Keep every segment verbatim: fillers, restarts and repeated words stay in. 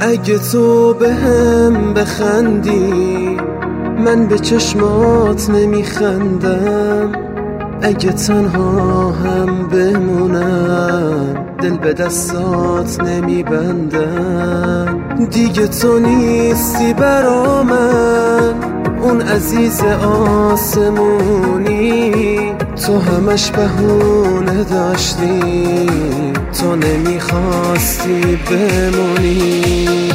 اگه تو به هم بخندی من به چشمات نمیخندم، اگه تنها هم بمونم دل به دستات نمیبندم. دیگه تو نیستی برا من اون عزیز آسمونی، تو همش بهونه داشتی، تو نمیخواستی بمونی.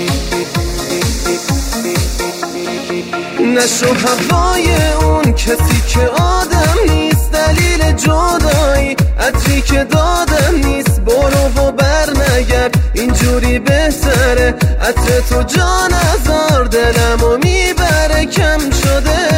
نشو هوای اون کسی که آدم نیست، دلیل جدایی عطری که دادم نیست. برو و بر نگرد اینجوری بهتره، عطر تو جان هزار دلمو میبره. کم شده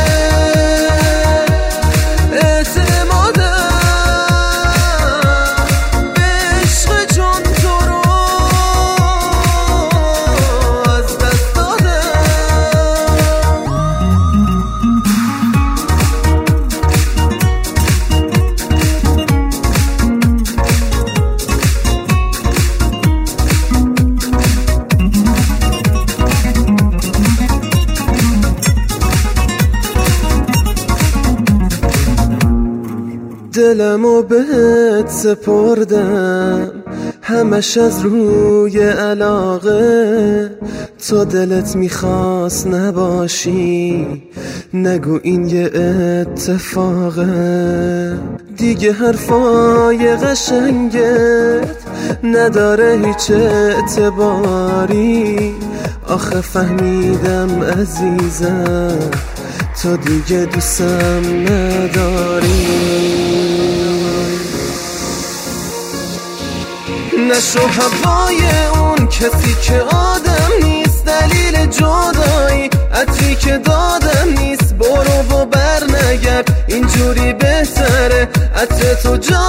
دلمو بهت سپردم همش از روی علاقه، تو دلت میخواست نباشی نگو این یه اتفاقه. دیگه حرفای قشنگت نداره هیچ اعتباری، آخه فهمیدم عزیزم تو دیگه دوستم نداری. نشو هوای اون کسی که آدم نیست، دلیل جدایی عطری که دادم نیست. برو و بر نگرد اینجوری بهتره، عطر تو جا